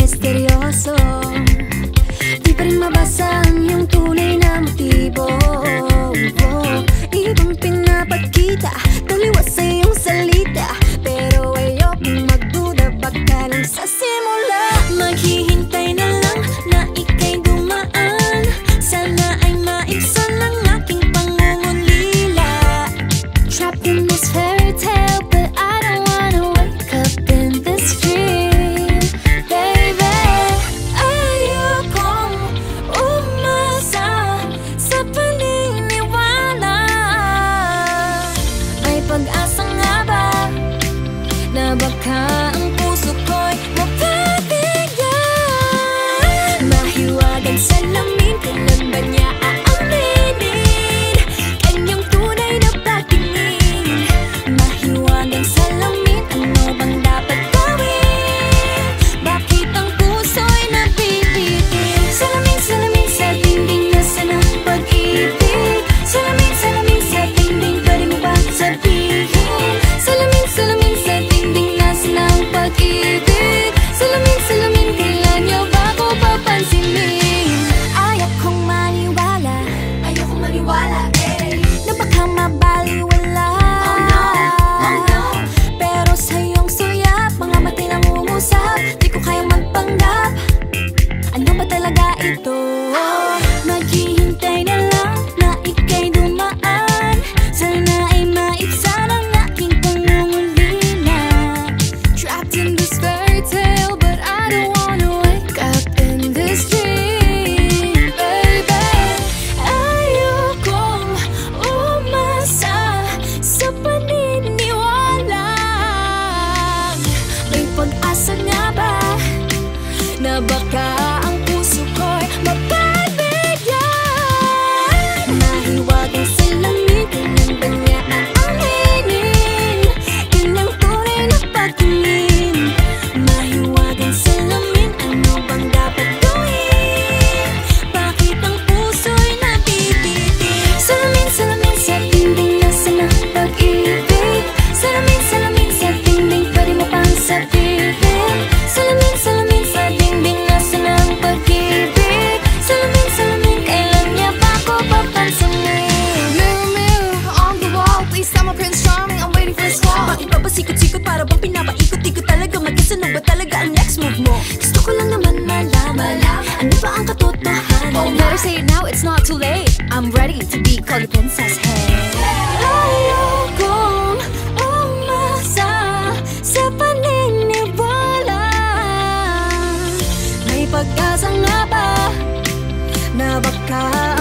misteryoso. Di pa rin mabasa ang iyong tunay na motibo. Ibang pinapakita, taliwas sa iyong salita, pero ayokong magduda, baka lang sa simula. Maghihintay na lang na ika'y dumaan, sana ay maibsan ang aking pangungulila. Trapped in this fairy tale, but I don't wanna wake up in this dream, baby. Ayokong umasa sa paniniwala. May pag-asa nga ba na baka ang puso ko'y mapabigyan? Mahiwagang salamin, kailan ba niya aaminin kanyang tunay na pagtingin? Mahiwagang salamin, ano bang dapat gawin? Bakit ang puso'y napipitin? Salamin, salamin sa dingding, nasaan ang pag-ibig? Salamin, salamin sa dingding, pwede mo ba sabihin? Salamin, salamin sa dingding, nasaan ang pag-ibig? Salamin, salamin, kailan niyo ba ako papansinin? Ayokong maniwala, eh, na baka mabaliwala. Oh no, pero sa iyong sulyap, mga mata'y nangungusap, di ko kayang magpanggap. Ano ba talaga ito? Maghihintay na lang na ika'y dumaan, sana ay maibsan ang aking pangungulila. Trapped in this fairy tale, but I don't wanna wake up in this dream, baby. Ayokong umasa sa paniniwala. May pag-asa nga ba na baka ang puso ko'y mapagbigyan? Mahiwagang salamin, kailan ba niya aaminin kanyang tunay na pagtingin? Mahiwagang salamin, ano bang dapat gawin? Bakit ang puso'y napipitin? Salamin, salamin sa dingding, nasaan ang pag-ibig? Salamin, salamin sa dingding, pwede mo pang sabihin? Salamin, salamin sa dingding, nasaan ang pag-ibig? Salamin, salamin, kailan niya ba ako papansinin? Mirror, mirror on the wall, please tell my Prince Charming I'm waiting for this call. Bakit ba pasikot-sikot, para bang pinapaikot-ikot talaga? Mag-isa na ba talaga ang next move mo? Gusto ko lang naman malaman, ano ba ang katotohanan? Oh, better say it now, it's not too late. I'm ready to be called a princess, hey. Ayokong umasa sa paniniwala. May pag-asa nga ba na baka